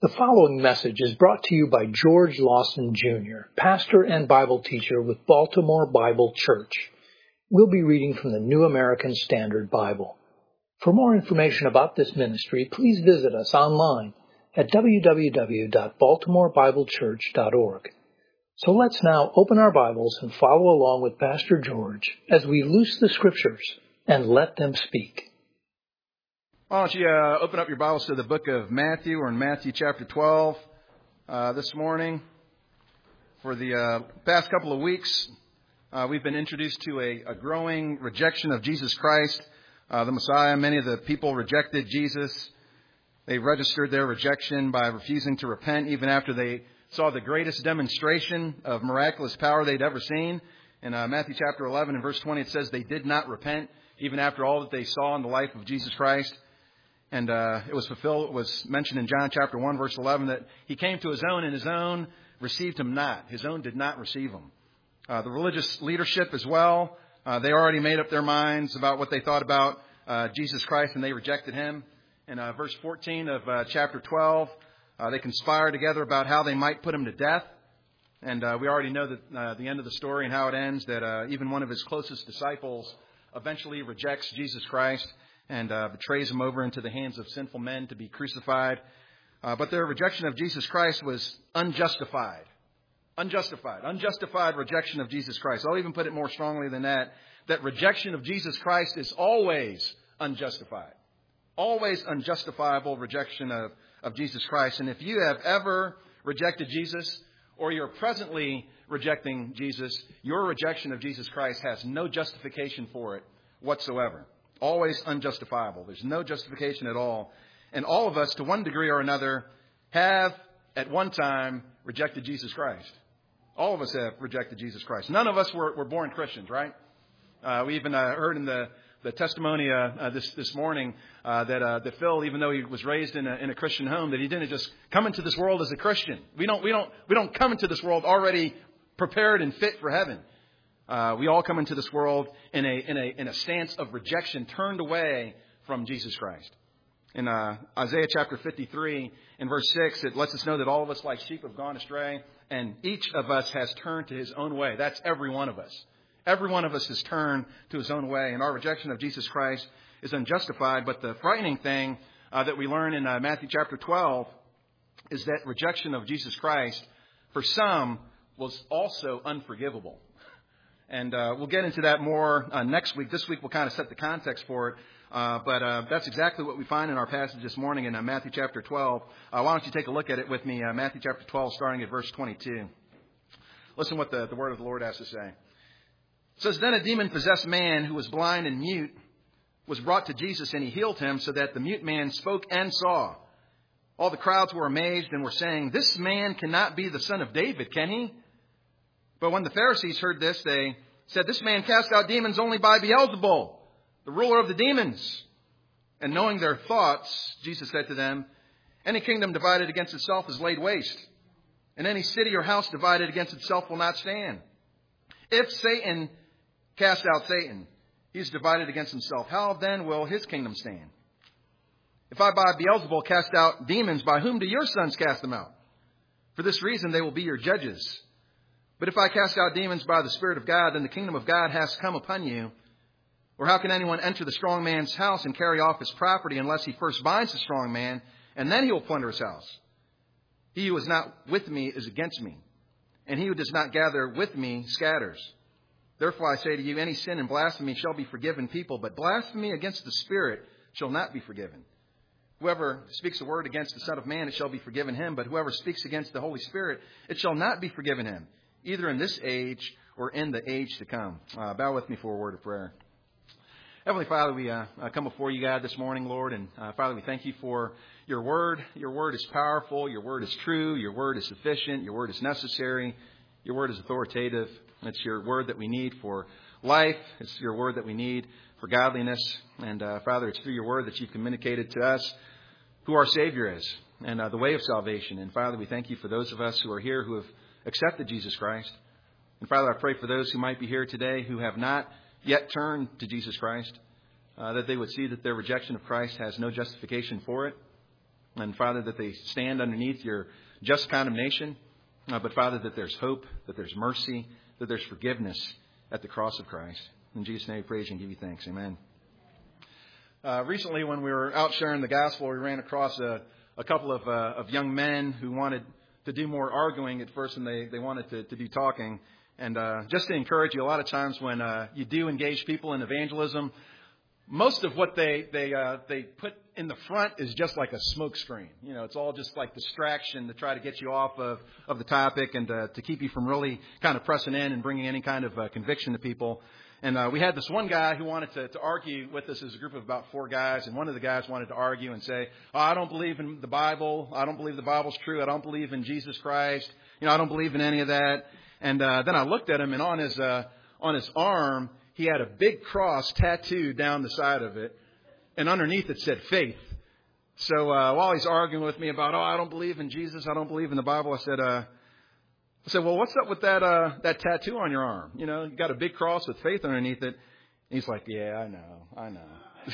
The following message is brought to you by George Lawson Jr., pastor and Bible teacher with Baltimore Bible Church. We'll be reading from the New American Standard Bible. For more information about this ministry, please visit us online at www.baltimorebiblechurch.org. So let's now open our Bibles and follow along with Pastor George as we loose the Scriptures and let them speak. Why don't you open up your Bibles to the book of Matthew. We're in Matthew chapter 12 this morning. For the past couple of weeks, we've been introduced to a growing rejection of Jesus Christ, the Messiah. Many of the people rejected Jesus. They registered their rejection by refusing to repent even after they saw the greatest demonstration of miraculous power they'd ever seen. In Matthew chapter 11 and verse 20, it says they did not repent even after all that they saw in the life of Jesus Christ. And it was fulfilled. It was mentioned in John chapter 1, verse 11, that he came to his own, and his own received him not. His own did not receive him. The religious leadership as well, they already made up their minds about what they thought about Jesus Christ, and they rejected him. In verse 14 of chapter 12, they conspired together about how they might put him to death. And we already know that the end of the story and how it ends, that even one of his closest disciples eventually rejects Jesus Christ and betrays him over into the hands of sinful men to be crucified. But their rejection of Jesus Christ was unjustified. Unjustified rejection of Jesus Christ. I'll even put it more strongly than that. That rejection of Jesus Christ is always unjustified. Always unjustifiable rejection of Jesus Christ. And if you have ever rejected Jesus, or you're presently rejecting Jesus, your rejection of Jesus Christ has no justification for it whatsoever. Always unjustifiable. There's no justification at all. And all of us, to one degree or another, have at one time rejected Jesus Christ. All of us have rejected Jesus Christ. None of us were born Christians, right? We even heard in the testimony this morning that Phil, even though he was raised in a Christian home, that he didn't just come into this world as a Christian. We don't come into this world already prepared and fit for heaven. We all come into this world in a stance of rejection, turned away from Jesus Christ. In Isaiah chapter 53, in verse 6, it lets us know that all of us like sheep have gone astray, and each of us has turned to his own way. That's every one of us. Every one of us has turned to his own way, and our rejection of Jesus Christ is unjustified. But the frightening thing that we learn in Matthew chapter 12 is that rejection of Jesus Christ, for some, was also unforgivable. And we'll get into that more next week. This week we'll kind of set the context for it. But that's exactly what we find in our passage this morning in Matthew chapter 12. Why don't you take a look at it with me, Matthew chapter 12, starting at verse 22. Listen what the word of the Lord has to say. It says, "Then a demon-possessed man who was blind and mute was brought to Jesus, and he healed him so that the mute man spoke and saw. All the crowds were amazed and were saying, 'This man cannot be the son of David, can he?' But when the Pharisees heard this, they said, 'This man cast out demons only by Beelzebul, the ruler of the demons.' And knowing their thoughts, Jesus said to them, 'Any kingdom divided against itself is laid waste, and any city or house divided against itself will not stand. If Satan cast out Satan, he is divided against himself. How then will his kingdom stand? If I by Beelzebul cast out demons, by whom do your sons cast them out? For this reason they will be your judges. But if I cast out demons by the Spirit of God, then the kingdom of God has come upon you. Or how can anyone enter the strong man's house and carry off his property unless he first binds the strong man, and then he will plunder his house? He who is not with me is against me, and he who does not gather with me scatters. Therefore I say to you, any sin and blasphemy shall be forgiven people, but blasphemy against the Spirit shall not be forgiven. Whoever speaks a word against the Son of Man, it shall be forgiven him, but whoever speaks against the Holy Spirit, it shall not be forgiven him, either in this age or in the age to come.'" Bow with me for a word of prayer. Heavenly Father, we come before you, God, this morning, Lord. And Father, we thank you for your word. Your word is powerful. Your word is true. Your word is sufficient. Your word is necessary. Your word is authoritative. It's your word that we need for life. It's your word that we need for godliness. And Father, it's through your word that you've communicated to us who our Savior is and the way of salvation. And Father, we thank you for those of us who are here who have accepted Jesus Christ. And Father, I pray for those who might be here today who have not yet turned to Jesus Christ, that they would see that their rejection of Christ has no justification for it. And, Father, that they stand underneath your just condemnation. But, Father, that there's hope, that there's mercy, that there's forgiveness at the cross of Christ. In Jesus' name we praise you and give you thanks. Amen. Recently, when we were out sharing the gospel, we ran across a couple of young men who wanted to do more arguing at first, and they wanted to do talking. And just to encourage you, a lot of times when you do engage people in evangelism, most of what they put in the front is just like a smoke screen. You know, it's all just like distraction to try to get you off of the topic and to keep you from really kind of pressing in and bringing any kind of conviction to people. And we had this one guy who wanted to argue with us as a group of about 4 guys. And one of the guys wanted to argue and say, oh, I don't believe in the Bible. I don't believe the Bible's true. I don't believe in Jesus Christ. You know, I don't believe in any of that. And then I looked at him, and on his arm, he had a big cross tattooed down the side of it. And underneath it said faith. So while he's arguing with me about, I don't believe in Jesus, I don't believe in the Bible, I said, well, what's up with that tattoo on your arm? You know, you got a big cross with faith underneath it. And he's like, yeah, I know.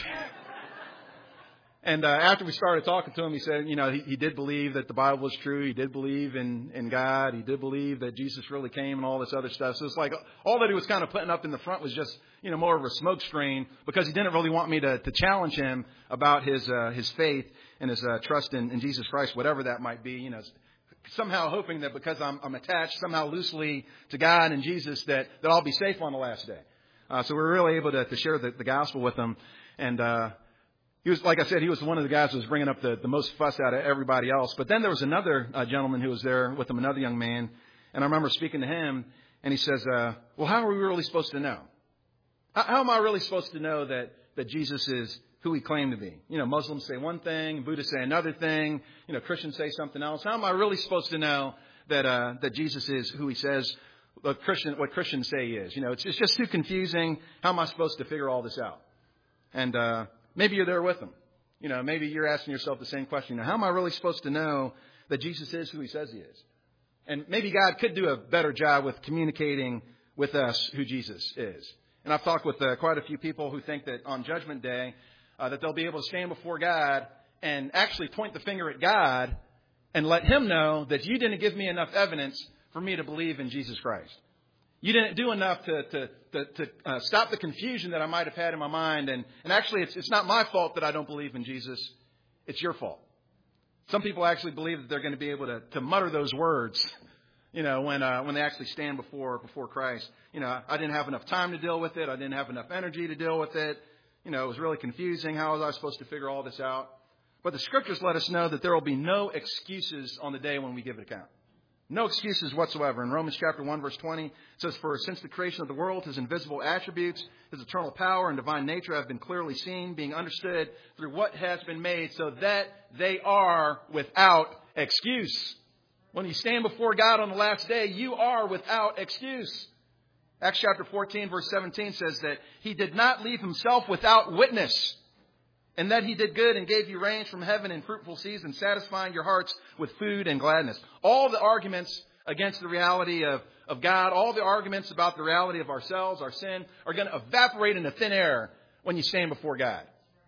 And after we started talking to him, he said, you know, he did believe that the Bible was true. He did believe in God. He did believe that Jesus really came and all this other stuff. So it's like all that he was kind of putting up in the front was just, you know, more of a smoke screen, because he didn't really want me to challenge him about his faith and his trust in Jesus Christ, whatever that might be, you know, somehow hoping that because I'm attached somehow loosely to God and Jesus that I'll be safe on the last day. So we were really able to share the gospel with him. And he was, like I said, he was one of the guys who was bringing up the most fuss out of everybody else. But then there was another gentleman who was there with him, another young man. And I remember speaking to him, and he says, well, how are we really supposed to know? How am I really supposed to know that Jesus is who he claimed to be? You know, Muslims say one thing, Buddhists say another thing, you know, Christians say something else. How am I really supposed to know that Jesus is who he says, what Christians say he is? You know, it's just too confusing. How am I supposed to figure all this out? And maybe you're there with them. You know, maybe you're asking yourself the same question. Now, how am I really supposed to know that Jesus is who he says he is? And maybe God could do a better job with communicating with us who Jesus is. And I've talked with quite a few people who think that on Judgment Day, that they'll be able to stand before God and actually point the finger at God and let him know that you didn't give me enough evidence for me to believe in Jesus Christ. You didn't do enough to stop the confusion that I might have had in my mind. And actually, it's not my fault that I don't believe in Jesus. It's your fault. Some people actually believe that they're going to be able to mutter those words, you know, when they actually stand before Christ. You know, I didn't have enough time to deal with it. I didn't have enough energy to deal with it. You know, it was really confusing. How was I supposed to figure all this out? But the Scriptures let us know that there will be no excuses on the day when we give an account. No excuses whatsoever. In Romans chapter 1, verse 20, it says, for since the creation of the world, his invisible attributes, his eternal power and divine nature have been clearly seen, being understood through what has been made, so that they are without excuse. When you stand before God on the last day, you are without excuse. Acts chapter 14, verse 17 says that he did not leave himself without witness, and that he did good and gave you rains from heaven in fruitful seasons, satisfying your hearts with food and gladness. All the arguments against the reality of God, all the arguments about the reality of ourselves, our sin, are going to evaporate into thin air when you stand before God.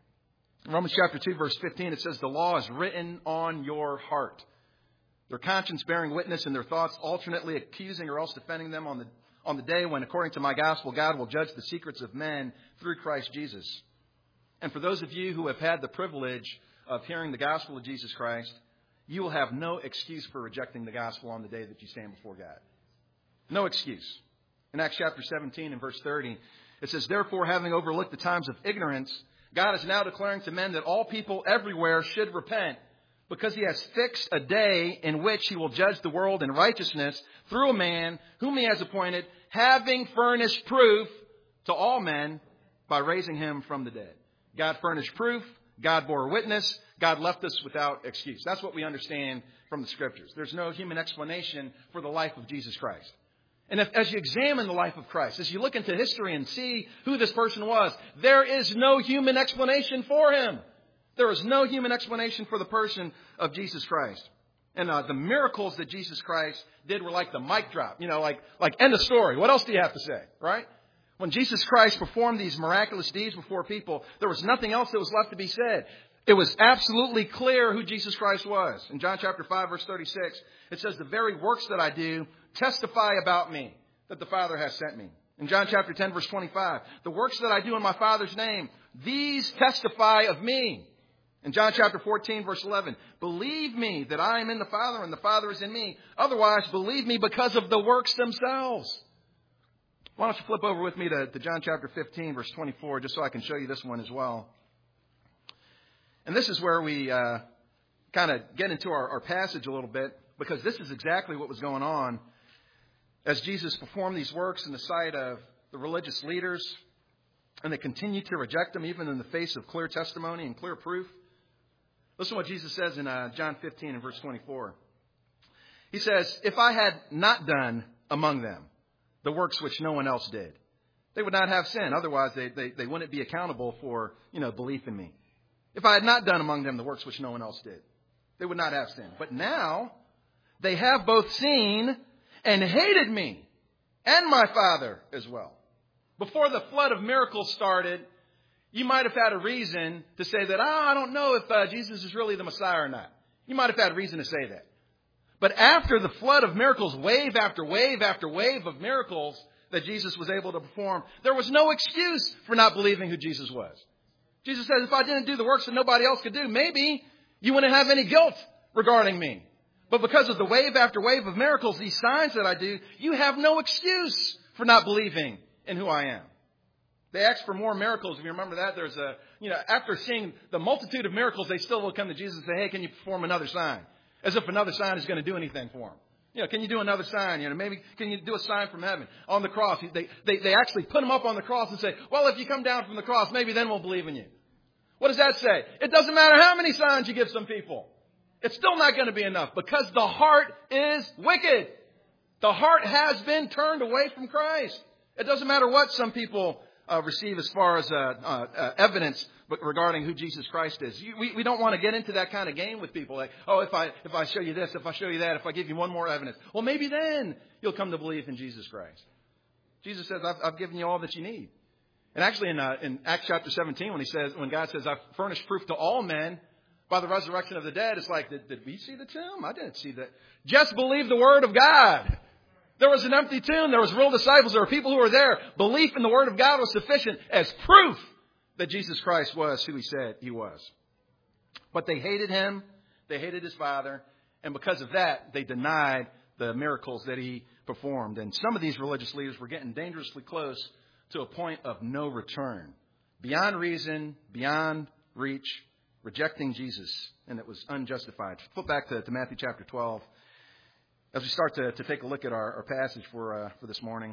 In Romans chapter 2, verse 15, it says, the law is written on your heart, their conscience bearing witness and their thoughts alternately accusing or else defending them on the day when, according to my gospel, God will judge the secrets of men through Christ Jesus. And for those of you who have had the privilege of hearing the gospel of Jesus Christ, you will have no excuse for rejecting the gospel on the day that you stand before God. No excuse. In Acts chapter 17 and verse 30, it says, therefore, having overlooked the times of ignorance, God is now declaring to men that all people everywhere should repent, because he has fixed a day in which he will judge the world in righteousness through a man whom he has appointed, having furnished proof to all men by raising him from the dead. God furnished proof. God bore witness. God left us without excuse. That's what we understand from the Scriptures. There's no human explanation for the life of Jesus Christ. And as you examine the life of Christ, as you look into history and see who this person was, there is no human explanation for him. There is no human explanation for the person of Jesus Christ. And the miracles that Jesus Christ did were like the mic drop. You know, like end of story. What else do you have to say, right? When Jesus Christ performed these miraculous deeds before people, there was nothing else that was left to be said. It was absolutely clear who Jesus Christ was. In John chapter 5, verse 36, it says, the very works that I do testify about me, that the Father has sent me. In John chapter 10, verse 25, the works that I do in my Father's name, these testify of me. In John chapter 14, verse 11, believe me that I am in the Father and the Father is in me. Otherwise, believe me because of the works themselves. Why don't you flip over with me to John chapter 15, verse 24, just so I can show you this one as well. And this is where we kind of get into our passage a little bit, because this is exactly what was going on as Jesus performed these works in the sight of the religious leaders, and they continued to reject him even in the face of clear testimony and clear proof. Listen to what Jesus says in John 15 and verse 24. He says, if I had not done among them the works which no one else did, they would not have sin. Otherwise, they wouldn't be accountable for, belief in me. If I had not done among them the works which no one else did, they would not have sin. But now they have both seen and hated me and my Father as well. Before the flood of miracles started, you might have had a reason to say that, I don't know if Jesus is really the Messiah or not. You might have had a reason to say that. But after the flood of miracles, wave after wave after wave of miracles that Jesus was able to perform, there was no excuse for not believing who Jesus was. Jesus says, if I didn't do the works that nobody else could do, maybe you wouldn't have any guilt regarding me. But because of the wave after wave of miracles, these signs that I do, you have no excuse for not believing in who I am. They asked for more miracles. If you remember that, there's after seeing the multitude of miracles, they still will come to Jesus and say, hey, can you perform another sign? As if another sign is going to do anything for them. Can you do another sign? Maybe can you do a sign from heaven on the cross? They actually put him up on the cross and say, well, if you come down from the cross, maybe then we'll believe in you. What does that say? It doesn't matter how many signs you give some people. It's still not going to be enough, because the heart is wicked. The heart has been turned away from Christ. It doesn't matter what some people receive as far as evidence regarding who Jesus Christ is. We don't want to get into that kind of game with people. Like, if I show you this, if I show you that, if I give you one more evidence, well, maybe then you'll come to believe in Jesus Christ. Jesus says, I've given you all that you need. And actually in Acts chapter 17, when God says, I've furnished proof to all men by the resurrection of the dead, it's like, did we see the tomb? I didn't see that. Just believe the word of God. There was an empty tomb. There was real disciples. There were people who were there. Belief in the word of God was sufficient as proof that Jesus Christ was who he said he was. But they hated him. They hated his Father. And because of that, they denied the miracles that he performed. And some of these religious leaders were getting dangerously close to a point of no return. Beyond reason, beyond reach, rejecting Jesus. And it was unjustified. Flip back to Matthew chapter 12. As we start to take a look at our passage for this morning,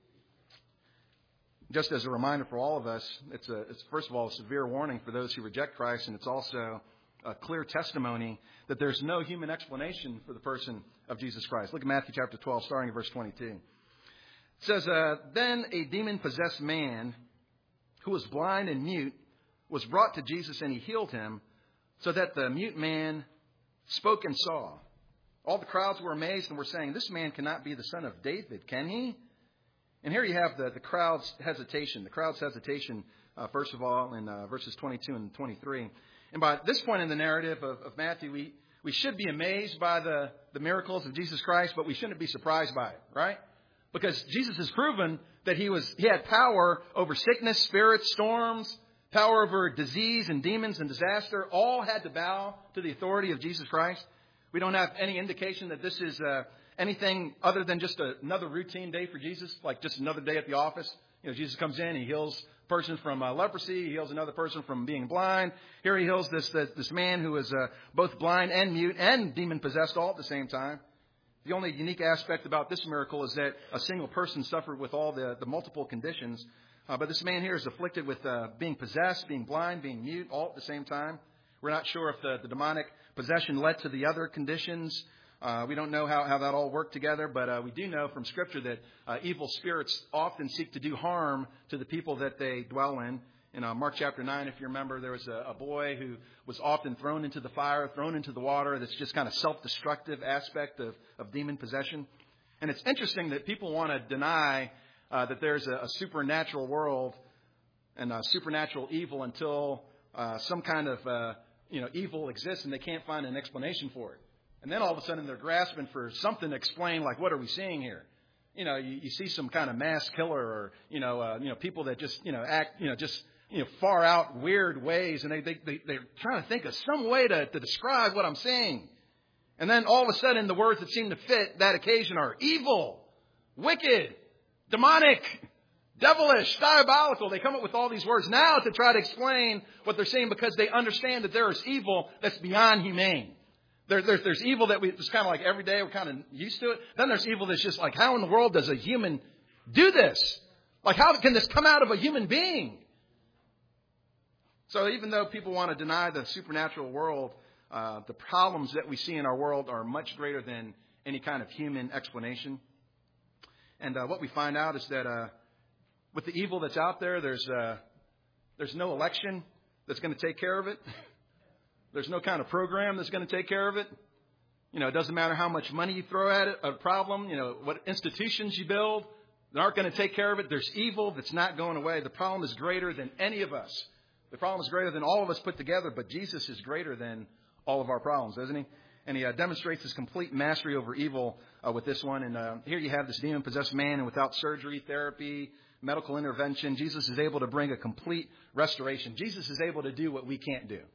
just as a reminder for all of us, it's first of all a severe warning for those who reject Christ, and it's also a clear testimony that there's no human explanation for the person of Jesus Christ. Look at Matthew chapter 12, starting at verse 22. It says, then a demon-possessed man who was blind and mute was brought to Jesus, and he healed him, so that the mute man spoke and saw. All the crowds were amazed and were saying, this man cannot be the son of David, can he? And here you have the crowd's hesitation. The crowd's hesitation, first of all, in verses 22 and 23. And by this point in the narrative of Matthew, we should be amazed by the miracles of Jesus Christ, but we shouldn't be surprised by it, right? Because Jesus has proven that he had power over sickness, spirits, storms, power over disease and demons and disaster. All had to bow to the authority of Jesus Christ. We don't have any indication that this is anything other than just another routine day for Jesus, like just another day at the office. Jesus comes in, he heals a person from leprosy, he heals another person from being blind. Here he heals this man who is both blind and mute and demon-possessed all at the same time. The only unique aspect about this miracle is that a single person suffered with all the multiple conditions. But this man here is afflicted with being possessed, being blind, being mute all at the same time. We're not sure if the demonic possession led to the other conditions. We don't know how that all worked together, but we do know from Scripture that evil spirits often seek to do harm to the people that they dwell in. In Mark chapter 9, if you remember, there was a boy who was often thrown into the fire, thrown into the water. That's just kind of self-destructive aspect of demon possession. And it's interesting that people want to deny that there's a supernatural world and supernatural evil until some kind of evil exists and they can't find an explanation for it. And then all of a sudden they're grasping for something to explain, like, what are we seeing here? You see some kind of mass killer or, people that just, act, far out weird ways. And they're trying to think of some way to describe what I'm seeing. And then all of a sudden the words that seem to fit that occasion are evil, wicked, demonic, devilish, diabolical. They come up with all these words now to try to explain what they're saying because they understand that there is evil that's beyond humane. There's evil that it's kind of like every day we're kind of used to it. Then there's evil that's just like, how in the world does a human do this? Like, how can this come out of a human being? So even though people want to deny the supernatural world, the problems that we see in our world are much greater than any kind of human explanation. And what we find out is that with the evil that's out there, there's no election that's going to take care of it. There's no kind of program that's going to take care of it. It doesn't matter how much money you throw at it, a problem, what institutions you build, they aren't going to take care of it. There's evil that's not going away. The problem is greater than any of us. The problem is greater than all of us put together, but Jesus is greater than all of our problems, doesn't he? And he demonstrates his complete mastery over evil with this one. And here you have this demon-possessed man, and without surgery, therapy, medical intervention, Jesus is able to bring a complete restoration. Jesus is able to do what we can't do.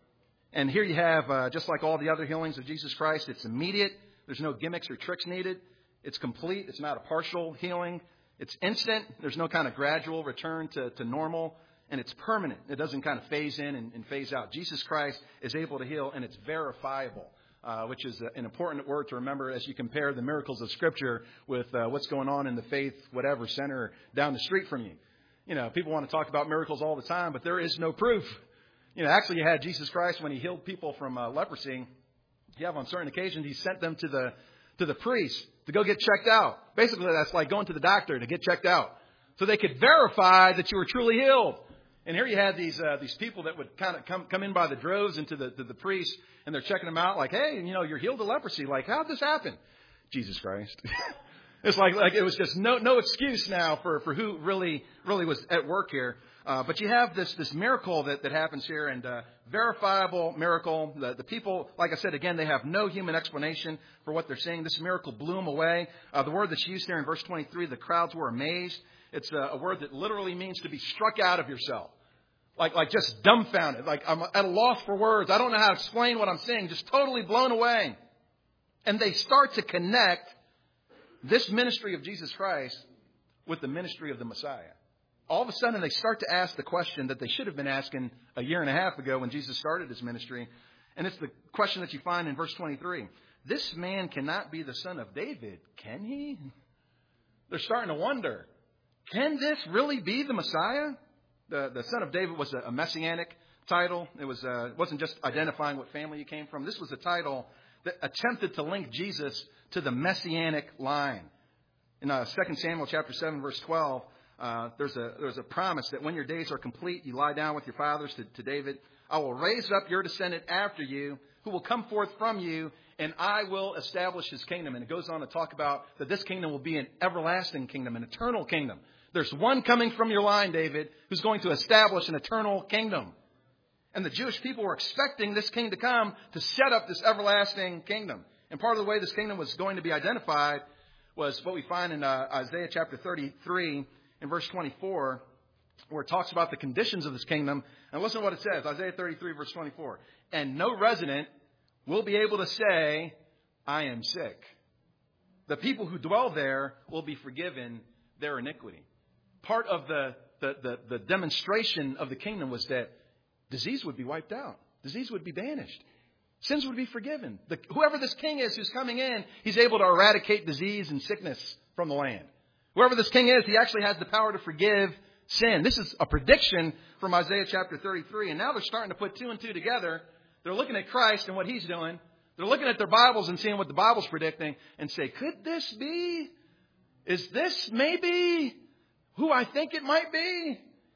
And here you have, just like all the other healings of Jesus Christ, it's immediate. There's no gimmicks or tricks needed. It's complete. It's not a partial healing. It's instant. There's no kind of gradual return to normal. And it's permanent. It doesn't kind of phase in and phase out. Jesus Christ is able to heal, and it's verifiable, which is an important word to remember as you compare the miracles of Scripture with what's going on in the faith, whatever, center down the street from you. People want to talk about miracles all the time, but there is no proof. Actually, you had Jesus Christ when he healed people from leprosy. You have on certain occasions, he sent them to the priest to go get checked out. Basically, that's like going to the doctor to get checked out so they could verify that you were truly healed. And here you had these people that would kind of come in by the droves into the priest, and they're checking them out like, hey, you're healed of leprosy. Like, how'd this happen? Jesus Christ. It's like it was just no excuse now for who really was at work here. But you have this miracle that happens here, and verifiable miracle. The people, like I said, again, they have no human explanation for what they're seeing. This miracle blew them away. The word that's used here in verse 23, the crowds were amazed. It's a word that literally means to be struck out of yourself. Like just dumbfounded. Like, I'm at a loss for words. I don't know how to explain what I'm seeing. Just totally blown away. And they start to connect this ministry of Jesus Christ with the ministry of the Messiah. All of a sudden, they start to ask the question that they should have been asking a year and a half ago when Jesus started his ministry. And it's the question that you find in verse 23. This man cannot be the son of David, can he? They're starting to wonder, can this really be the Messiah? The son of David was a messianic title. It wasn't just identifying what family he came from. This was a title that attempted to link Jesus to the messianic line. In 2 Samuel chapter 7, verse 12, there's a promise that when your days are complete, you lie down with your fathers to David. I will raise up your descendant after you, who will come forth from you, and I will establish his kingdom. And it goes on to talk about that this kingdom will be an everlasting kingdom, an eternal kingdom. There's one coming from your line, David, who's going to establish an eternal kingdom. And the Jewish people were expecting this king to come to set up this everlasting kingdom. And part of the way this kingdom was going to be identified was what we find in Isaiah chapter 33 in verse 24, where it talks about the conditions of this kingdom. And listen to what it says, Isaiah 33, verse 24. And no resident will be able to say, I am sick. The people who dwell there will be forgiven their iniquity. Part of the demonstration of the kingdom was that disease would be wiped out. Disease would be banished. Sins would be forgiven. Whoever this king is who's coming in, he's able to eradicate disease and sickness from the land. Whoever this king is, he actually has the power to forgive sin. This is a prediction from Isaiah chapter 33. And now they're starting to put two and two together. They're looking at Christ and what he's doing. They're looking at their Bibles and seeing what the Bible's predicting and say, could this be? Is this maybe who I think it might be?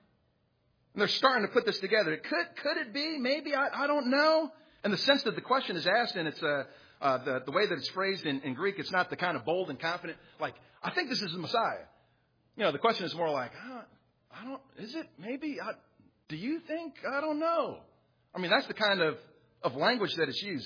And they're starting to put this together. Could it be? Maybe. I don't know. And the sense that the question is asked, and it's the way that it's phrased in Greek, it's not the kind of bold and confident, like, I think this is the Messiah. The question is more like, is it? Maybe. Do you think? I don't know. I mean, that's the kind of of language that is used.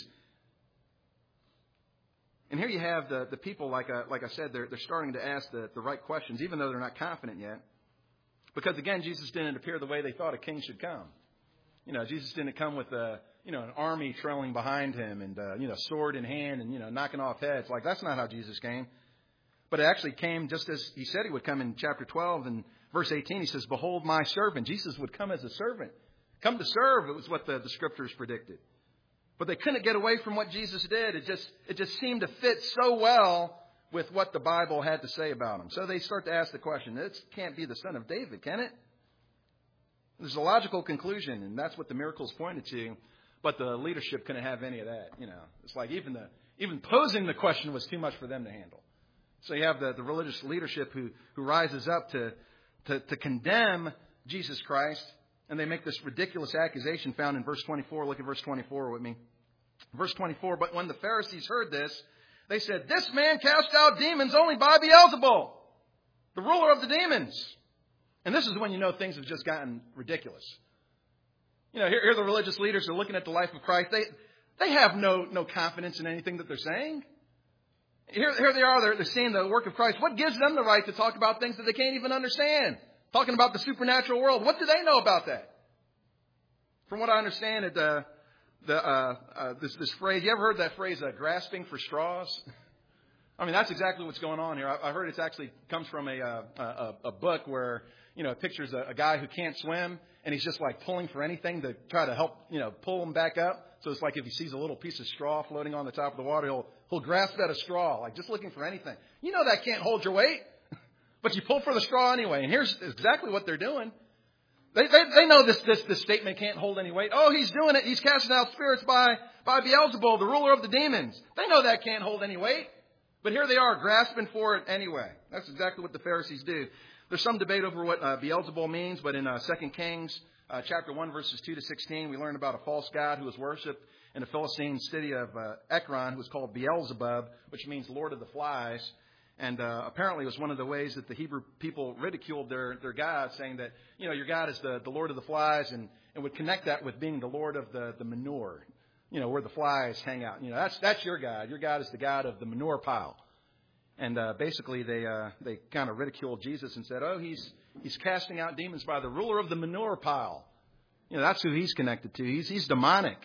And here you have the people, like I said, they're starting to ask the right questions, even though they're not confident yet. Because, again, Jesus didn't appear the way they thought a king should come. Jesus didn't come with an army trailing behind him and, sword in hand and, knocking off heads. Like, that's not how Jesus came. But it actually came just as he said he would come in chapter 12 and verse 18. He says, "Behold my servant." Jesus would come as a servant. Come to serve, it was what the scriptures predicted. But they couldn't get away from what Jesus did. It just seemed to fit so well with what the Bible had to say about him. So they start to ask the question, this can't be the son of David, can it? There's a logical conclusion, and that's what the miracles pointed to. But the leadership couldn't have any of that. It's like even posing the question was too much for them to handle. So you have the religious leadership who rises up to condemn Jesus Christ, and they make this ridiculous accusation found in verse 24. Look at verse 24 with me. Verse 24, "But when the Pharisees heard this, they said, 'This man cast out demons only by Beelzebul, the ruler of the demons.'" And this is when things have just gotten ridiculous. Here the religious leaders are looking at the life of Christ. They have no confidence in anything that they're saying. Here they are, they're seeing the work of Christ. What gives them the right to talk about things that they can't even understand? Talking about the supernatural world. What do they know about that? From what I understand, this phrase, you ever heard that phrase, grasping for straws? I mean, that's exactly what's going on here. I heard it actually comes from a book where, it pictures a guy who can't swim, and he's just like pulling for anything to try to help, pull him back up. So it's like if he sees a little piece of straw floating on the top of the water, he'll grasp at a straw, like just looking for anything. That can't hold your weight, but you pull for the straw anyway. And here's exactly what they're doing. They know this statement can't hold any weight. Oh, he's doing it. He's casting out spirits by Beelzebul, the ruler of the demons. They know that can't hold any weight. But here they are grasping for it anyway. That's exactly what the Pharisees do. There's some debate over what Beelzebul means, but in 2 Kings chapter 1, verses 2 to 16, we learn about a false god who was worshipped in the Philistine city of Ekron, who was called Beelzebub, which means Lord of the Flies. And apparently it was one of the ways that the Hebrew people ridiculed their God, saying that, your God is the Lord of the Flies, and would connect that with being the Lord of the manure, where the flies hang out. That's your God. Your God is the God of the manure pile. And basically they kind of ridiculed Jesus and said, oh, he's casting out demons by the ruler of the manure pile. That's who he's connected to. He's demonic.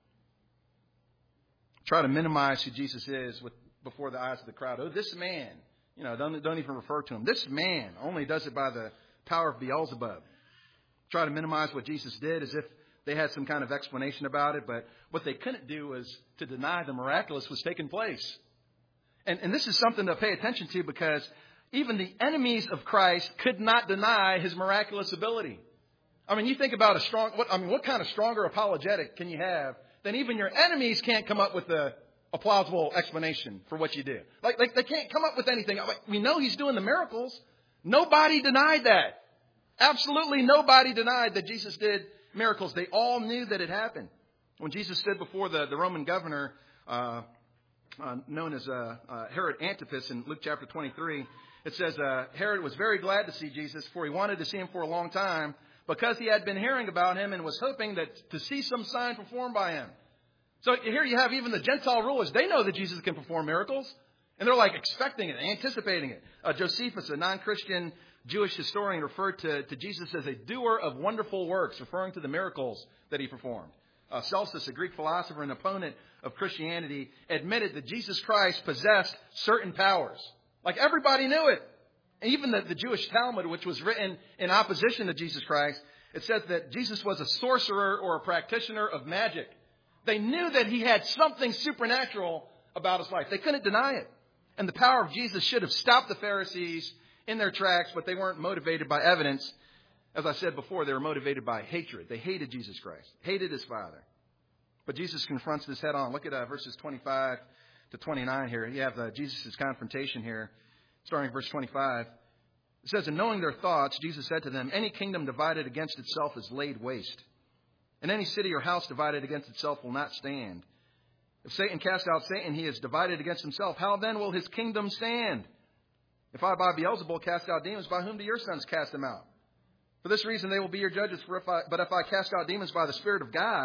Try to minimize who Jesus is before the eyes of the crowd. Oh, this man. Don't even refer to him. This man only does it by the power of Beelzebub. Try to minimize what Jesus did as if they had some kind of explanation about it. But what they couldn't do was to deny the miraculous was taking place. And this is something to pay attention to, because even the enemies of Christ could not deny his miraculous ability. I mean, you think about what kind of stronger apologetic can you have than even your enemies can't come up with a plausible explanation for what you do. Like they can't come up with anything. We know he's doing the miracles. Nobody denied that. Absolutely nobody denied that Jesus did miracles. They all knew that it happened. When Jesus stood before the Roman governor, known as Herod Antipas, in Luke chapter 23, it says Herod was very glad to see Jesus, for he wanted to see him for a long time, because he had been hearing about him and was hoping to see some sign performed by him. So here you have even the Gentile rulers. They know that Jesus can perform miracles, and they're like expecting it, anticipating it. Josephus, a non-Christian Jewish historian, referred to Jesus as a doer of wonderful works, referring to the miracles that he performed. Celsus, a Greek philosopher and opponent of Christianity, admitted that Jesus Christ possessed certain powers. Like everybody knew it. And even the Jewish Talmud, which was written in opposition to Jesus Christ, it says that Jesus was a sorcerer or a practitioner of magic. They knew that he had something supernatural about his life. They couldn't deny it. And the power of Jesus should have stopped the Pharisees in their tracks, but they weren't motivated by evidence. As I said before, they were motivated by hatred. They hated Jesus Christ, hated his Father. But Jesus confronts this head on. Look at verses 25 to 29 here. You have Jesus' confrontation here, starting verse 25. It says, "And knowing their thoughts, Jesus said to them, 'Any kingdom divided against itself is laid waste. And any city or house divided against itself will not stand. If Satan cast out Satan, he is divided against himself. How then will his kingdom stand? If I by Beelzebul cast out demons, by whom do your sons cast them out? For this reason they will be your judges. But if I cast out demons by the Spirit of God,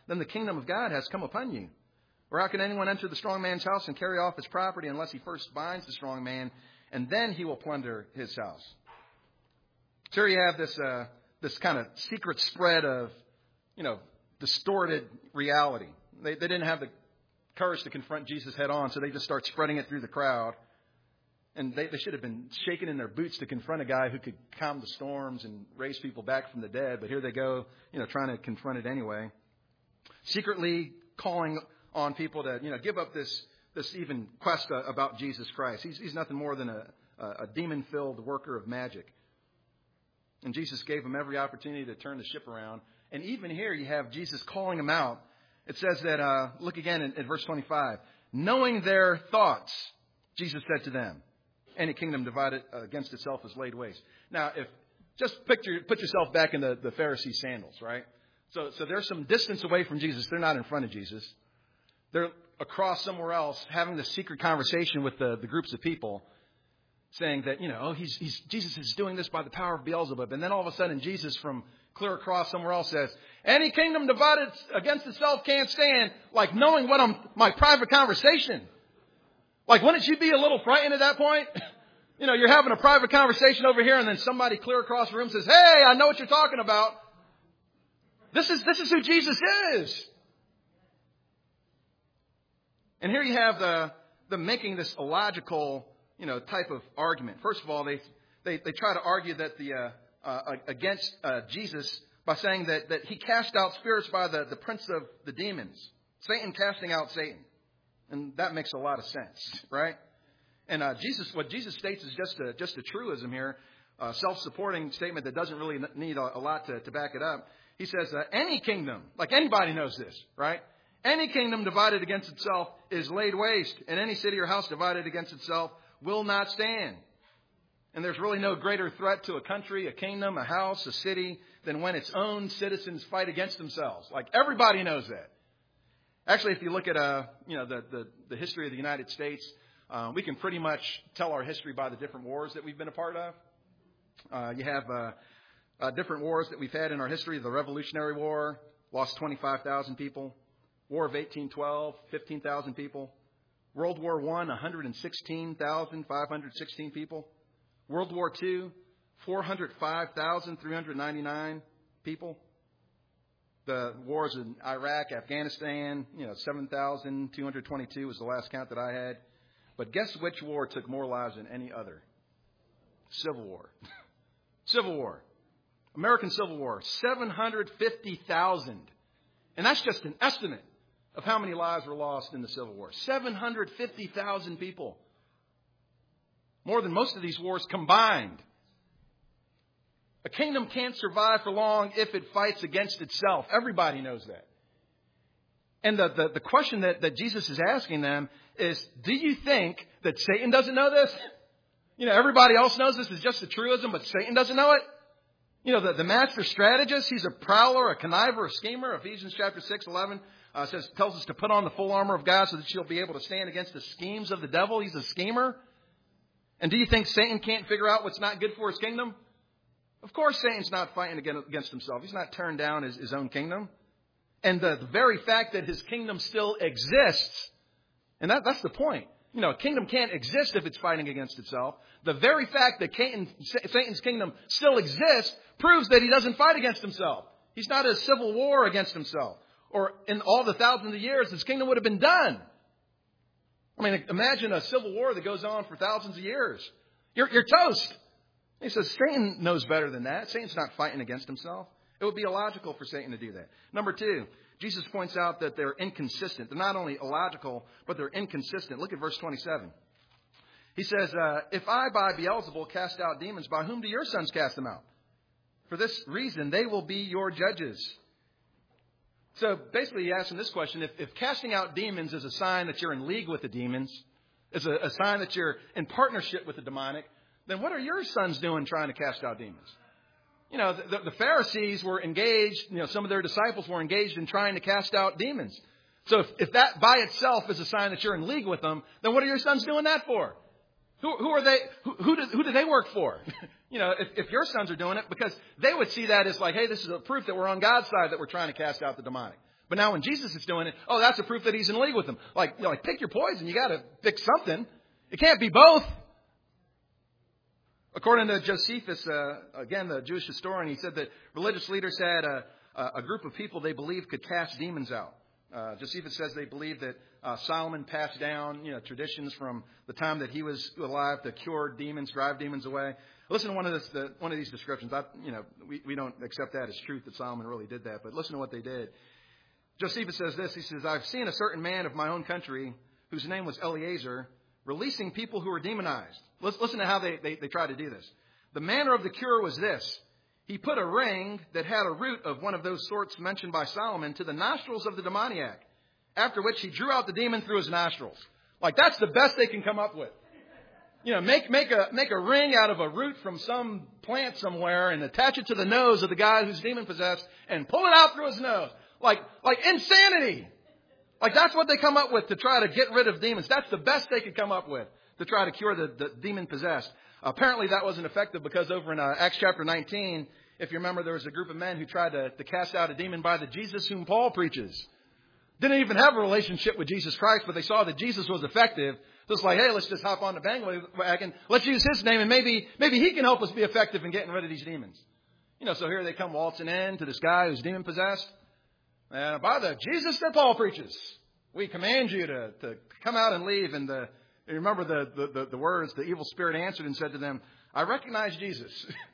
then the kingdom of God has come upon you. Or how can anyone enter the strong man's house and carry off his property unless he first binds the strong man, and then he will plunder his house? So here you have this kind of secret spread of, distorted reality. They didn't have the courage to confront Jesus head on, so they just start spreading it through the crowd. And they should have been shaking in their boots to confront a guy who could calm the storms and raise people back from the dead. But here they go, trying to confront it anyway. Secretly calling on people to, give up this even quest about Jesus Christ. He's nothing more than a demon-filled worker of magic. And Jesus gave them every opportunity to turn the ship around. And even here you have Jesus calling them out. It says that, look again in verse 25. Knowing their thoughts, Jesus said to them, any kingdom divided against itself is laid waste. Now, just put yourself back in the Pharisee sandals, right? So there's some distance away from Jesus. They're not in front of Jesus. They're across somewhere else having this secret conversation with the groups of people, saying that, Jesus is doing this by the power of Beelzebub. And then all of a sudden, Jesus from clear across somewhere else says, any kingdom divided against itself can't stand, like knowing what my private conversation. Like, wouldn't you be a little frightened at that point? You're having a private conversation over here, and then somebody clear across the room says, hey, I know what you're talking about. This is who Jesus is. And here you have the making this illogical, type of argument. First of all, they try to argue that against Jesus by saying that he cast out spirits by the prince of the demons, Satan casting out Satan. And that makes a lot of sense, right? And what Jesus states is just a truism here, a self-supporting statement that doesn't really need a lot to back it up. He says, any kingdom, like anybody knows this, right? Any kingdom divided against itself is laid waste, and any city or house divided against itself will not stand. And there's really no greater threat to a country, a kingdom, a house, a city than when its own citizens fight against themselves. Like everybody knows that. Actually, if you look at the history of the United States, we can pretty much tell our history by the different wars that we've been a part of. You have different wars that we've had in our history. The Revolutionary War lost 25,000 people. War of 1812, 15,000 people. World War I, 116,516 people. World War II, 405,399 people. The wars in Iraq, Afghanistan, 7,222 was the last count that I had. But guess which war took more lives than any other? Civil War. Civil War. American Civil War. 750,000. And that's just an estimate of how many lives were lost in the Civil War. 750,000 people. More than most of these wars combined. A kingdom can't survive for long if it fights against itself. Everybody knows that. And the question that Jesus is asking them is, do you think that Satan doesn't know this? Everybody else knows this is just a truism, but Satan doesn't know it? The master strategist, he's a prowler, a conniver, a schemer. Ephesians chapter 6:11 tells us to put on the full armor of God so that you'll be able to stand against the schemes of the devil. He's a schemer. And do you think Satan can't figure out what's not good for his kingdom? Of course, Satan's not fighting against himself. He's not turned down his own kingdom. And the very fact that his kingdom still exists, and that's the point. A kingdom can't exist if it's fighting against itself. The very fact that Satan's kingdom still exists proves that he doesn't fight against himself. He's not in a civil war against himself. Or in all the thousands of years, his kingdom would have been done. I mean, imagine a civil war that goes on for thousands of years. You're toast. He says Satan knows better than that. Satan's not fighting against himself. It would be illogical for Satan to do that. Number two, Jesus points out that they're inconsistent. They're not only illogical, but they're inconsistent. Look at verse 27. He says, if I by Beelzebul cast out demons, by whom do your sons cast them out? For this reason, they will be your judges. So basically, he asks him this question. If casting out demons is a sign that you're in league with the demons, is a sign that you're in partnership with the demonic, then what are your sons doing trying to cast out demons? The Pharisees were engaged, some of their disciples were engaged in trying to cast out demons. So if that by itself is a sign that you're in league with them, then what are your sons doing that for? Who are they? Who do they work for? If your sons are doing it, because they would see that as like, hey, this is a proof that we're on God's side, that we're trying to cast out the demonic. But now when Jesus is doing it, oh, that's a proof that he's in league with them. Like pick your poison. You got to pick something. It can't be both. According to Josephus, again, the Jewish historian, he said that religious leaders had a group of people they believed could cast demons out. Josephus says they believed that Solomon passed down, traditions from the time that he was alive to cure demons, drive demons away. Listen to one of these descriptions. We don't accept that as truth that Solomon really did that, but listen to what they did. Josephus says this. He says, I've seen a certain man of my own country whose name was Eleazar releasing people who were demonized. Listen to how they try to do this. The manner of the cure was this. He put a ring that had a root of one of those sorts mentioned by Solomon to the nostrils of the demoniac, after which he drew out the demon through his nostrils. Like, that's the best they can come up with. Make a ring out of a root from some plant somewhere and attach it to the nose of the guy who's demon possessed and pull it out through his nose. Like insanity. Like, that's what they come up with to try to get rid of demons. That's the best they could come up with to try to cure the demon possessed. Apparently that wasn't effective because over in Acts chapter 19, if you remember, there was a group of men who tried to cast out a demon by the Jesus whom Paul preaches. Didn't even have a relationship with Jesus Christ, but they saw that Jesus was effective. So it's like, hey, let's just hop on the bandwagon. Let's use his name, and maybe he can help us be effective in getting rid of these demons. So here they come waltzing in to this guy who's demon possessed. And by the Jesus that Paul preaches, we command you to come out and leave. And you remember the words, the evil spirit answered and said to them, I recognize Jesus.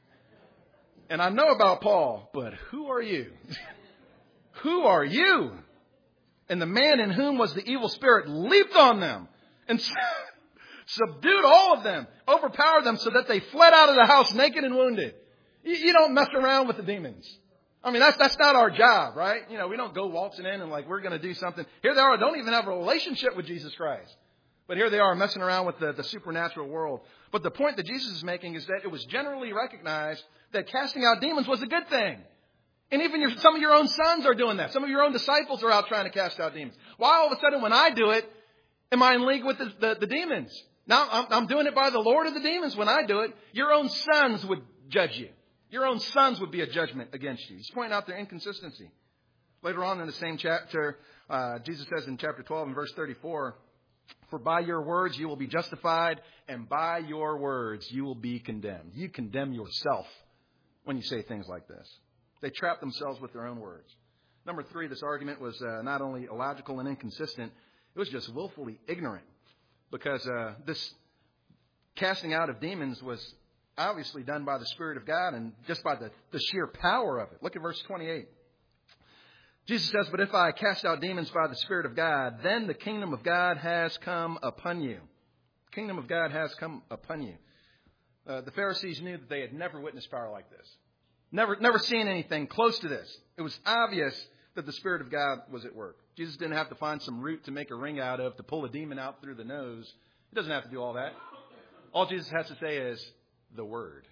And I know about Paul, but who are you? Who are you? And the man in whom was the evil spirit leaped on them and subdued all of them, overpowered them so that they fled out of the house naked and wounded. You don't mess around with the demons. I mean, that's not our job, right? We don't go waltzing in and we're going to do something. Here they are, don't even have a relationship with Jesus Christ. But here they are messing around with the supernatural world. But the point that Jesus is making is that it was generally recognized that casting out demons was a good thing. And even some of your own sons are doing that. Some of your own disciples are out trying to cast out demons. Why all of a sudden when I do it, am I in league with the demons? Now I'm doing it by the Lord of the demons when I do it. Your own sons would judge you. Your own sons would be a judgment against you. He's pointing out their inconsistency. Later on in the same chapter, Jesus says in chapter 12 and verse 34, for by your words you will be justified, and by your words you will be condemned. You condemn yourself when you say things like this. They trap themselves with their own words. Number 3, this argument was not only illogical and inconsistent, it was just willfully ignorant. Because this casting out of demons was obviously done by the Spirit of God and just by the sheer power of it. Look at verse 28. Jesus says, but if I cast out demons by the Spirit of God, then the kingdom of God has come upon you. The kingdom of God has come upon you. The Pharisees knew that they had never witnessed power like this. Never seen anything close to this. It was obvious that the Spirit of God was at work. Jesus didn't have to find some root to make a ring out of, to pull a demon out through the nose. He doesn't have to do all that. All Jesus has to say is the word.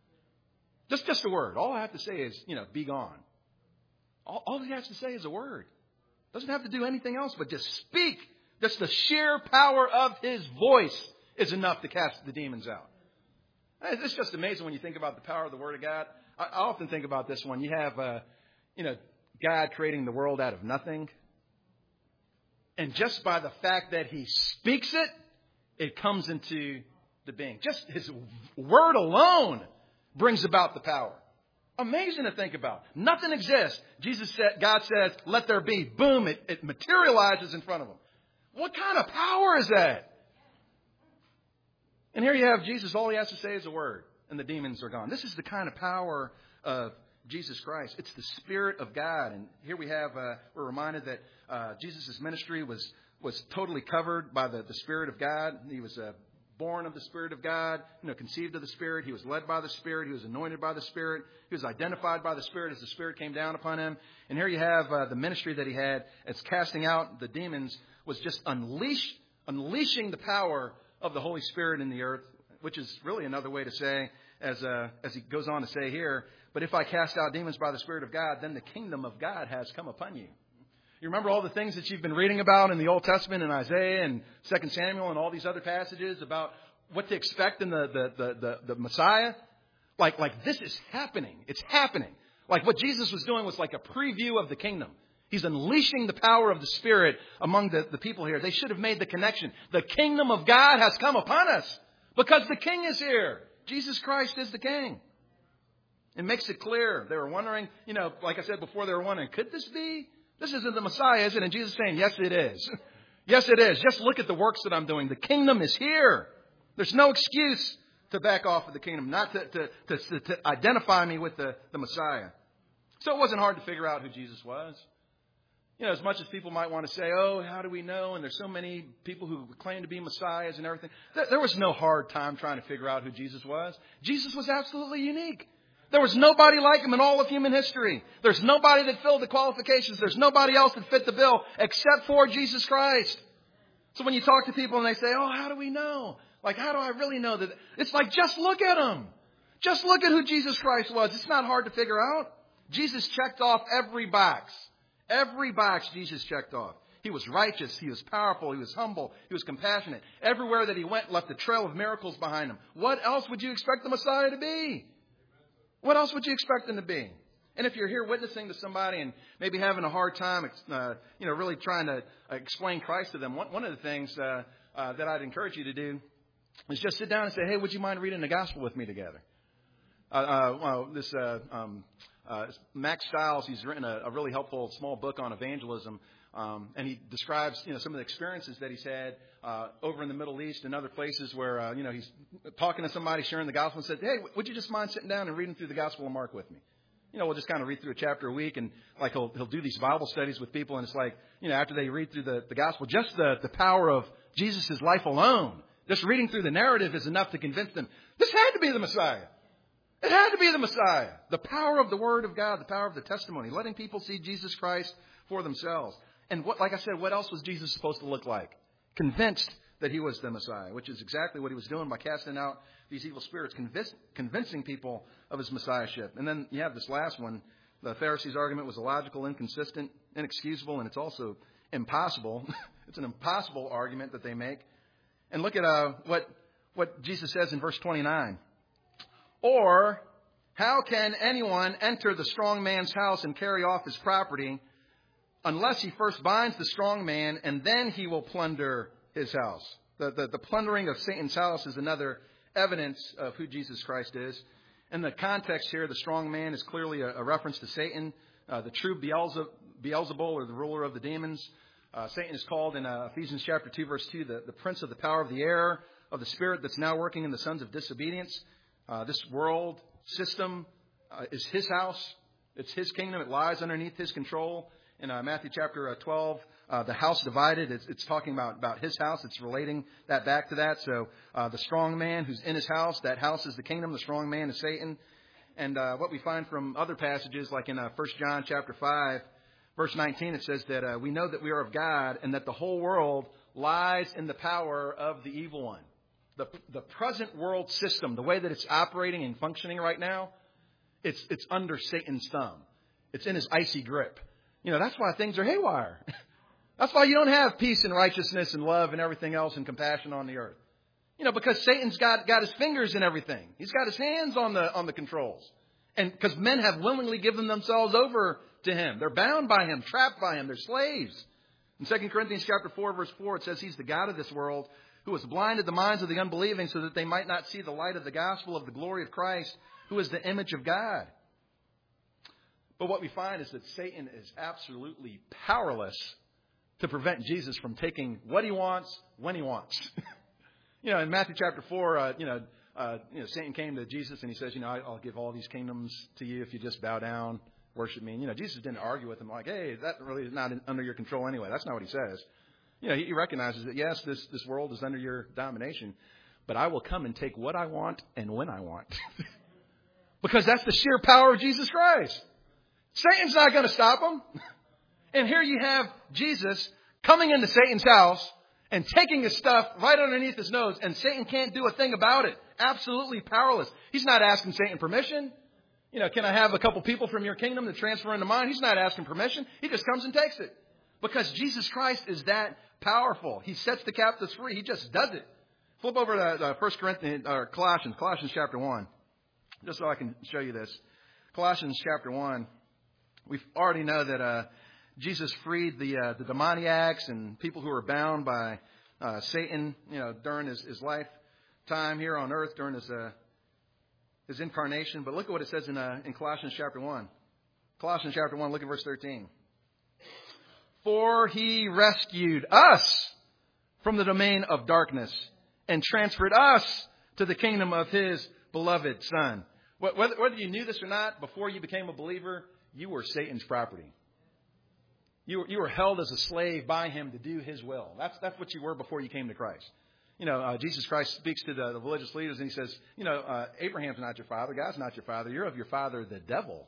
Just a word. All I have to say is, be gone. All he has to say is a word. Doesn't have to do anything else but just speak. Just the sheer power of his voice is enough to cast the demons out. It's just amazing when you think about the power of the Word of God. I often think about this one. You have, God creating the world out of nothing. And just by the fact that he speaks it, it comes into the being. Just his word alone brings about the power. Amazing to think about. Nothing exists. God says, let there be. Boom, it materializes in front of him. What kind of power is that? And here you have Jesus. All he has to say is a word, and the demons are gone. This is the kind of power of Jesus Christ. It's the Spirit of God. And here we have, we're reminded that Jesus' ministry was totally covered by the Spirit of God. He was born of the Spirit of God, conceived of the Spirit. He was led by the Spirit. He was anointed by the Spirit. He was identified by the Spirit as the Spirit came down upon him. And here you have the ministry that he had as casting out the demons was just unleashing the power of the Holy Spirit in the earth, which is really another way to say, as he goes on to say here, but if I cast out demons by the Spirit of God, then the kingdom of God has come upon you. You remember all the things that you've been reading about in the Old Testament and Isaiah and 2 Samuel and all these other passages about what to expect in the Messiah? Like this is happening. It's happening. Like what Jesus was doing was like a preview of the kingdom. He's unleashing the power of the Spirit among the people here. They should have made the connection. The kingdom of God has come upon us because the King is here. Jesus Christ is the King. It makes it clear. They were wondering, like I said before, they were wondering, could this be? This isn't the Messiah, is it? And Jesus is saying, yes, it is. Yes, it is. Just look at the works that I'm doing. The kingdom is here. There's no excuse to back off of the kingdom, not to identify me with the Messiah. So it wasn't hard to figure out who Jesus was. As much as people might want to say, oh, how do we know? And there's so many people who claim to be messiahs and everything. There was no hard time trying to figure out who Jesus was. Jesus was absolutely unique. There was nobody like him in all of human history. There's nobody that filled the qualifications. There's nobody else that fit the bill except for Jesus Christ. So when you talk to people and they say, oh, how do we know? Like, how do I really know that? It's like, just look at him. Just look at who Jesus Christ was. It's not hard to figure out. Jesus checked off every box. Every box Jesus checked off. He was righteous. He was powerful. He was humble. He was compassionate. Everywhere that he went left a trail of miracles behind him. What else would you expect the Messiah to be? What else would you expect him to be? And if you're here witnessing to somebody and maybe having a hard time, really trying to explain Christ to them, one of the things that I'd encourage you to do is just sit down and say, hey, would you mind reading the gospel with me together? Max Stiles, he's written a really helpful small book on evangelism. And he describes, some of the experiences that he's had over in the Middle East and other places where, he's talking to somebody, sharing the gospel, and said, hey, would you just mind sitting down and reading through the Gospel of Mark with me? We'll just kind of read through a chapter a week, and like he'll do these Bible studies with people, and it's like, after they read through the gospel, just the power of Jesus' life alone, just reading through the narrative is enough to convince them this had to be the Messiah. It had to be the Messiah. The power of the Word of God, the power of the testimony, letting people see Jesus Christ for themselves. And like I said, what else was Jesus supposed to look like? Convinced that he was the Messiah, which is exactly what he was doing by casting out these evil spirits, convincing people of his messiahship. And then you have this last one. The Pharisees' argument was illogical, inconsistent, inexcusable, and it's also impossible. It's an impossible argument that they make. And look at what Jesus says in verse 29. Or how can anyone enter the strong man's house and carry off his property unless he first binds the strong man, and then he will plunder his house? The plundering of Satan's house is another evidence of who Jesus Christ is. In the context here, the strong man is clearly a reference to Satan, the true Beelzebul, or the ruler of the demons. Satan is called in Ephesians chapter 2, verse 2, the prince of the power of the air, of the spirit that's now working in the sons of disobedience. This world system is his house. It's his kingdom. It lies underneath his control. In Matthew chapter 12, the house divided, it's talking about his house. It's relating that back to that. So the strong man who's in his house, that house is the kingdom. The strong man is Satan. And what we find from other passages, like in 1 John chapter 5, verse 19, it says that we know that we are of God and that the whole world lies in the power of the evil one. The present world system, the way that it's operating and functioning right now, it's under Satan's thumb. It's in his icy grip. That's why things are haywire. That's why you don't have peace and righteousness and love and everything else and compassion on the earth. Because Satan's got his fingers in everything. He's got his hands on the controls. And because men have willingly given themselves over to him. They're bound by him, trapped by him. They're slaves. In 2 Corinthians chapter 4, verse 4, it says he's the God of this world, who has blinded the minds of the unbelieving so that they might not see the light of the gospel of the glory of Christ, who is the image of God. But what we find is that Satan is absolutely powerless to prevent Jesus from taking what he wants when he wants. In Matthew chapter 4, Satan came to Jesus and he says, I'll give all these kingdoms to you if you just bow down, worship me. And, Jesus didn't argue with him like, hey, that really is not under your control anyway. That's not what he says. He recognizes that, yes, this world is under your domination, but I will come and take what I want and when I want. Because that's the sheer power of Jesus Christ. Satan's not going to stop him. And here you have Jesus coming into Satan's house and taking his stuff right underneath his nose, and Satan can't do a thing about it. Absolutely powerless. He's not asking Satan permission. Can I have a couple people from your kingdom to transfer into mine? He's not asking permission. He just comes and takes it. Because Jesus Christ is that powerful. He sets the captives free. He just does it. Flip over to 1 Corinthians or Colossians chapter 1, just so I can show you this. Colossians chapter 1. We already know that Jesus freed the demoniacs and people who were bound by Satan, during his lifetime here on earth, during his incarnation. But look at what it says in Colossians chapter 1. Colossians chapter 1, look at verse 13. For he rescued us from the domain of darkness and transferred us to the kingdom of his beloved Son. Whether you knew this or not, before you became a believer, you were Satan's property. You were held as a slave by him to do his will. That's what you were before you came to Christ. Jesus Christ speaks to the religious leaders and he says, Abraham's not your father. God's not your father. You're of your father, the devil.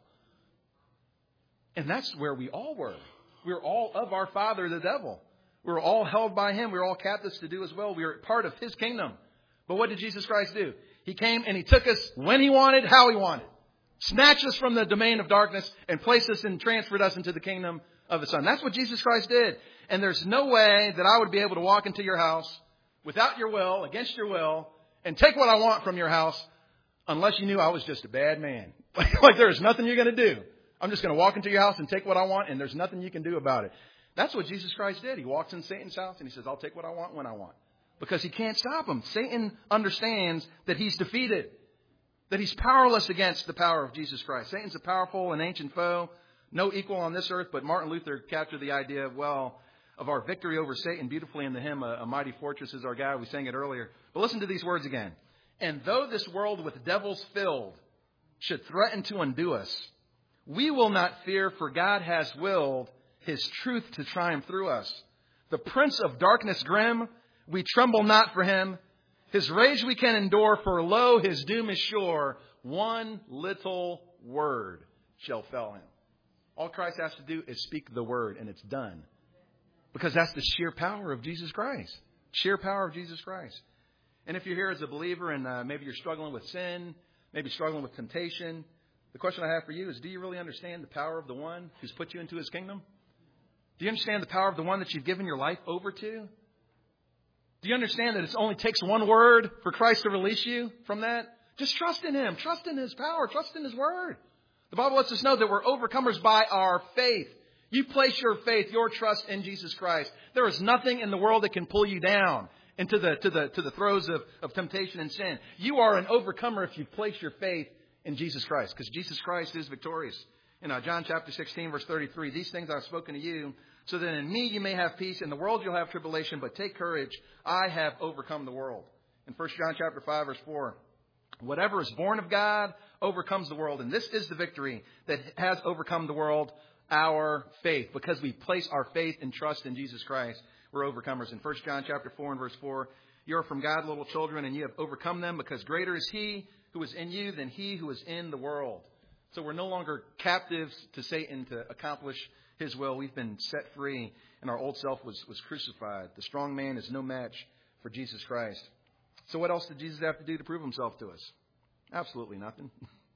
And that's where we all were. We were all of our father, the devil. We were all held by him. We were all captives to do his will. We were part of his kingdom. But what did Jesus Christ do? He came and he took us when he wanted, how he wanted. Snatched us from the domain of darkness and placed us and transferred us into the kingdom of his Son. That's what Jesus Christ did. And there's no way that I would be able to walk into your house without your will, against your will, and take what I want from your house unless you knew I was just a bad man. Like there's nothing you're going to do. I'm just going to walk into your house and take what I want, and there's nothing you can do about it. That's what Jesus Christ did. He walks in Satan's house and he says, I'll take what I want when I want. Because he can't stop him. Satan understands that he's defeated, that he's powerless against the power of Jesus Christ. Satan's a powerful and ancient foe, no equal on this earth, but Martin Luther captured the idea of our victory over Satan beautifully in the hymn, A Mighty Fortress is Our God. We sang it earlier. But listen to these words again. And though this world with devils filled should threaten to undo us, we will not fear, for God has willed his truth to triumph through us. The prince of darkness grim, we tremble not for him. His rage we can endure, for lo, his doom is sure. One little word shall fell him. All Christ has to do is speak the word, and it's done. Because that's the sheer power of Jesus Christ. Sheer power of Jesus Christ. And if you're here as a believer and maybe you're struggling with sin, maybe struggling with temptation, the question I have for you is, do you really understand the power of the one who's put you into his kingdom? Do you understand the power of the one that you've given your life over to? Do you understand that it only takes one word for Christ to release you from that? Just trust in him. Trust in his power. Trust in his word. The Bible lets us know that we're overcomers by our faith. You place your faith, your trust in Jesus Christ. There is nothing in the world that can pull you down into the throes of temptation and sin. You are an overcomer if you place your faith in Jesus Christ, because Jesus Christ is victorious. In John chapter 16, verse 33, these things I've spoken to you, so that in me you may have peace. In the world you'll have tribulation, but take courage. I have overcome the world. In 1 John chapter 5, verse 4, whatever is born of God overcomes the world. And this is the victory that has overcome the world, our faith. Because we place our faith and trust in Jesus Christ, we're overcomers. In 1 John chapter 4 and verse 4, you are from God, little children, and you have overcome them, because greater is he who is in you than he who is in the world. So we're no longer captives to Satan to accomplish his will. We've been set free, and our old self was crucified. The strong man is no match for Jesus Christ. So what else did Jesus have to do to prove himself to us? Absolutely nothing.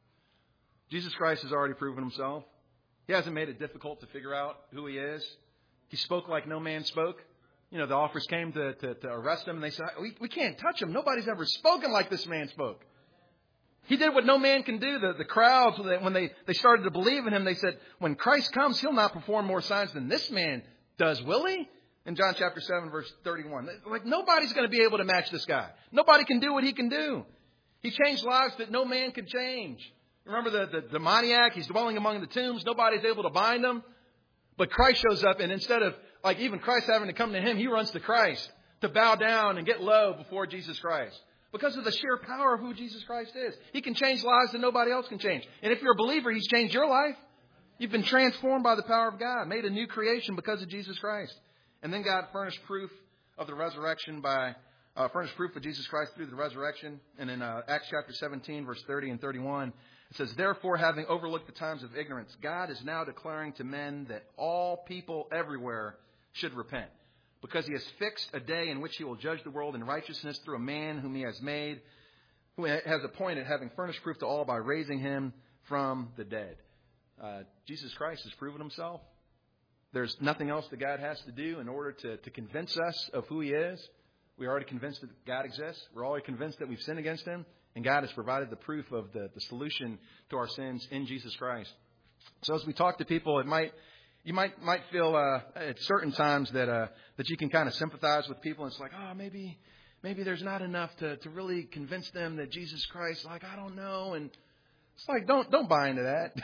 Jesus Christ has already proven himself. He hasn't made it difficult to figure out who he is. He spoke like no man spoke. The offers came to arrest him, and they said, we can't touch him. Nobody's ever spoken like this man spoke. He did what no man can do. The crowds, when they started to believe in him, they said, when Christ comes, he'll not perform more signs than this man does, will he? In John chapter 7, verse 31. Like, nobody's going to be able to match this guy. Nobody can do what he can do. He changed lives that no man could change. Remember the demoniac? He's dwelling among the tombs. Nobody's able to bind him. But Christ shows up, and instead of even Christ having to come to him, he runs to Christ to bow down and get low before Jesus Christ. Because of the sheer power of who Jesus Christ is. He can change lives that nobody else can change. And if you're a believer, he's changed your life. You've been transformed by the power of God, made a new creation because of Jesus Christ. And then God furnished proof of the resurrection furnished proof of Jesus Christ through the resurrection. And in Acts chapter 17, verse 30 and 31, it says, therefore, having overlooked the times of ignorance, God is now declaring to men that all people everywhere should repent. Because he has fixed a day in which he will judge the world in righteousness through a man whom he has made, who has appointed, having furnished proof to all by raising him from the dead. Jesus Christ has proven himself. There's nothing else that God has to do in order to convince us of who he is. We're already convinced that God exists. We're already convinced that we've sinned against him. And God has provided the proof of the solution to our sins in Jesus Christ. So as we talk to people, it might You might feel at certain times that you can kind of sympathize with people. And it's like, oh, maybe there's not enough to really convince them that Jesus Christ, like, I don't know. And it's like, don't buy into that.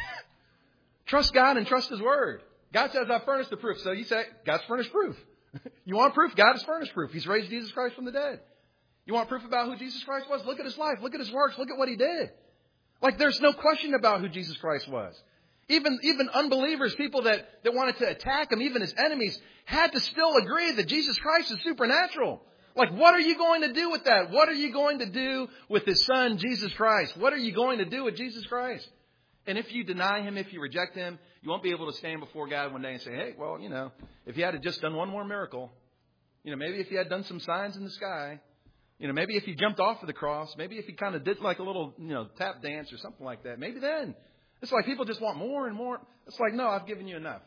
Trust God and trust His Word. God says, I've furnished the proof. So you say, God's furnished proof. You want proof? God has furnished proof. He's raised Jesus Christ from the dead. You want proof about who Jesus Christ was? Look at His life. Look at His works. Look at what He did. Like, there's no question about who Jesus Christ was. Even unbelievers, people that wanted to attack Him, even His enemies, had to still agree that Jesus Christ is supernatural. Like, what are you going to do with that? What are you going to do with His Son, Jesus Christ? What are you going to do with Jesus Christ? And if you deny Him, if you reject Him, you won't be able to stand before God one day and say, hey, well, if you had just done one more miracle, maybe if you had done some signs in the sky, maybe if you jumped off of the cross, maybe if you kind of did like a little, tap dance or something like that, maybe then. It's like people just want more and more. It's like, no, I've given you enough.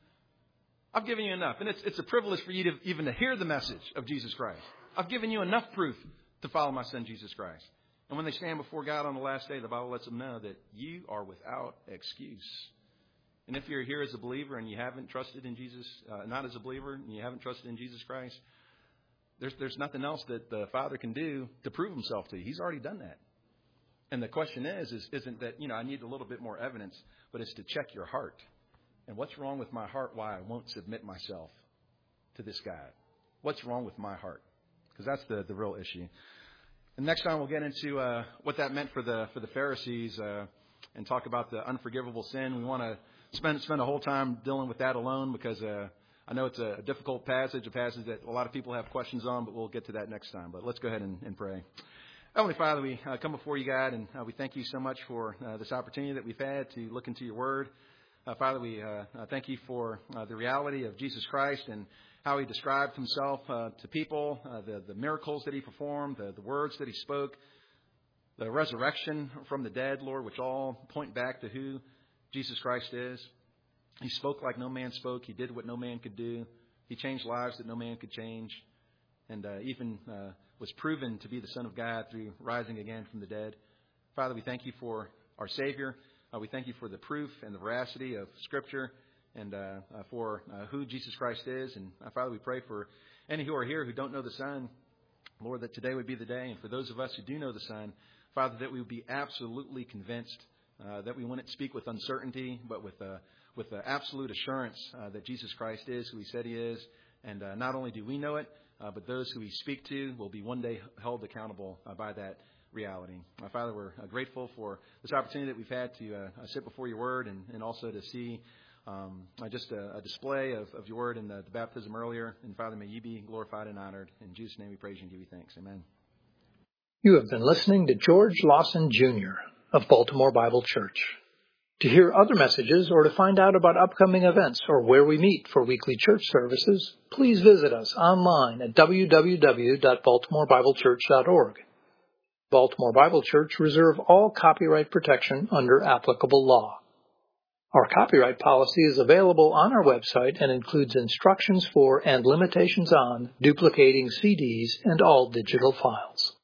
I've given you enough. And it's a privilege for you to even to hear the message of Jesus Christ. I've given you enough proof to follow my Son, Jesus Christ. And when they stand before God on the last day, the Bible lets them know that you are without excuse. And if you're here as a believer and you haven't trusted in Jesus, not as a believer, and you haven't trusted in Jesus Christ, there's nothing else that the Father can do to prove Himself to you. He's already done that. And the question isn't that, I need a little bit more evidence, but it's to check your heart. And what's wrong with my heart? Why I won't submit myself to this God? What's wrong with my heart? Because that's the real issue. And next time we'll get into what that meant for the Pharisees and talk about the unforgivable sin. We want to spend a whole time dealing with that alone because I know it's a difficult passage, a passage that a lot of people have questions on, but we'll get to that next time. But let's go ahead and pray. Heavenly Father, we come before you, God, and we thank you so much for this opportunity that we've had to look into your word. Father, we thank you for the reality of Jesus Christ and how He described Himself to people, the miracles that He performed, the words that He spoke, the resurrection from the dead, Lord, which all point back to who Jesus Christ is. He spoke like no man spoke. He did what no man could do. He changed lives that no man could change. And even was proven to be the Son of God through rising again from the dead. Father, we thank you for our Savior. We thank you for the proof and the veracity of Scripture and for who Jesus Christ is. And Father, we pray for any who are here who don't know the Son, Lord, that today would be the day. And for those of us who do know the Son, Father, that we would be absolutely convinced that we wouldn't speak with uncertainty, but with absolute assurance that Jesus Christ is who He said He is. And not only do we know it, but those who we speak to will be one day held accountable by that reality. Father, we're grateful for this opportunity that we've had to sit before your word and also to see just a display of your word in the baptism earlier. And Father, may you be glorified and honored. In Jesus' name we praise you and give you thanks. Amen. You have been listening to George Lawson Jr. of Baltimore Bible Church. To hear other messages or to find out about upcoming events or where we meet for weekly church services, please visit us online at www.baltimorebiblechurch.org. Baltimore Bible Church reserve all copyright protection under applicable law. Our copyright policy is available on our website and includes instructions for and limitations on duplicating CDs and all digital files.